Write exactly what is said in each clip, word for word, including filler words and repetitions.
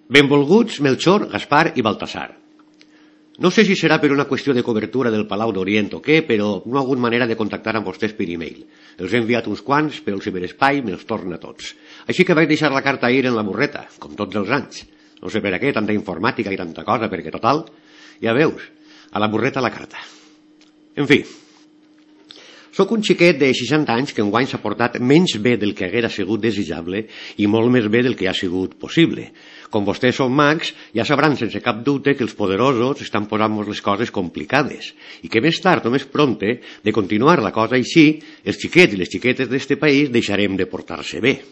Benvolguts Melchor, Gaspar i Baltasar. No sé si serà per una qüestió de cobertura del Palau d'Orient o què, però no ha hagut manera de contactar amb vostès per e-mail. Els he enviat uns quants pel ciberespai, me'ls torna tots. Així que vaig deixar la carta ahir en la burreta, com tots els anys. No sé per a què, tanta informàtica i tanta cosa, perquè total, ja veus, a la burreta la carta. En fi, soc un xiquet de seixanta anys que enguany s'ha portat menys bé del que haguera sigut desitjable i molt més bé del que ha sigut possible. Com vostès són mags, ja sabran sense cap dubte que els poderosos estan posant-nos les coses complicades i que més tard o més prompte, de continuar la cosa així, els xiquets i les xiquetes d'este país deixarem de portar-se bé.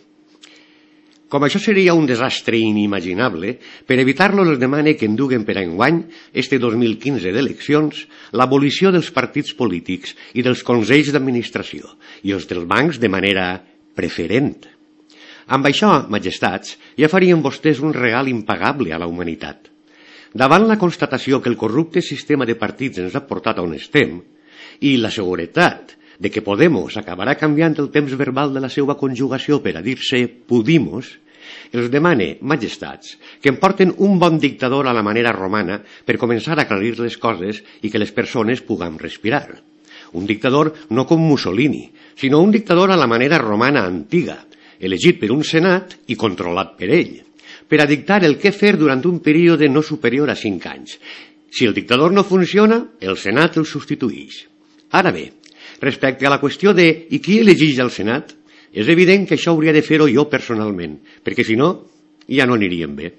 Com això seria un desastre inimaginable, per evitar-lo els demane que enduguen per a enguany, este dos mil quinze d'eleccions, l'abolició dels partits polítics i dels consells d'administració i els dels bancs de manera preferent. Amb això, majestats, ja farien vostès un regal impagable a la humanitat. Davant la constatació que el corrupte sistema de partits ens ha portat on estem i la seguretat de que Podemos acabarà canviant el temps verbal de la seva conjugació per a dir-se Pudimos, els demane, majestats, que em porten un bon dictador a la manera romana per començar a aclarir les coses i que les persones puguem respirar. Un dictador no com Mussolini, sinó un dictador a la manera romana antiga, elegit per un senat i controlat per ell, per a dictar el què fer durant un període no superior a cinc anys. Si el dictador no funciona, el senat el substituïx. Ara bé, respecte a la qüestió de i qui elegeix el Senat, és evident que això hauria de fer-ho jo personalment, perquè si no, ja no aniríem bé.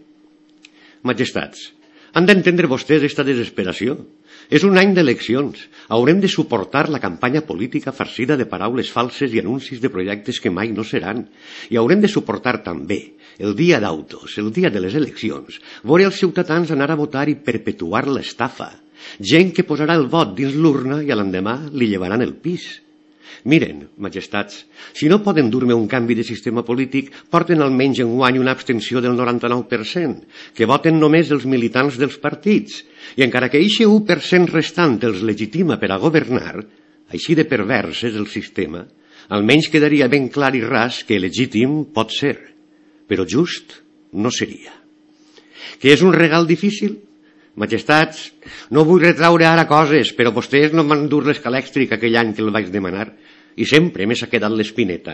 Majestats, han d'entendre vostès esta desesperació. És un any d'eleccions. Haurem de suportar la campanya política farcida de paraules falses i anuncis de projectes que mai no seran. I haurem de suportar també, el dia d'autos, el dia de les eleccions, veure els ciutadans anar a votar i perpetuar l'estafa. Gent que posarà el vot dins l'urna i a l'endemà li llevaran el pis. Miren, majestats, si no poden dur-me un canvi de sistema polític, porten almenys enguany una abstenció del noranta-nou per cent, que voten només els militants dels partits, i encara que eixe u per cent restant els legitima per a governar, així de pervers és el sistema, almenys quedaria ben clar i ras que legítim pot ser, però just no seria. Que és un regal difícil? Majestats, no vull retraure ara coses, però vostès no m'han dur l'escalèctric aquell any que el vaig demanar i sempre m'he quedat l'espineta.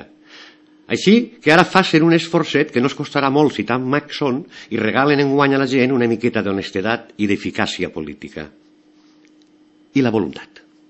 Així que ara facin un esforçet que no es costarà molt si tan macs són i regalen enguany a la gent una miqueta d'honestedat i d'eficàcia política. I la voluntat.